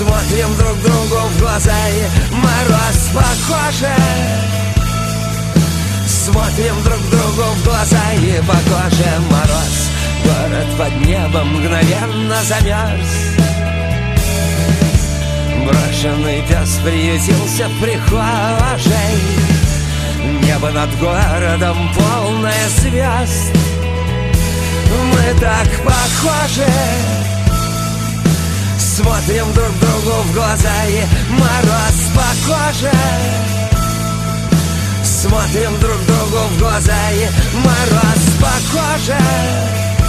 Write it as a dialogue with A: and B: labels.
A: Смотрим друг другу в глаза, и мороз похоже. Смотрим друг другу в глаза, и по коже мороз. Город под небом мгновенно замерз. Брошенный пес приютился в прихожей. Небо над городом полное звезд. Мы так похожи. Смотрим друг другу в глаза, и мороз по коже. Смотрим друг другу в глаза, и мороз по коже.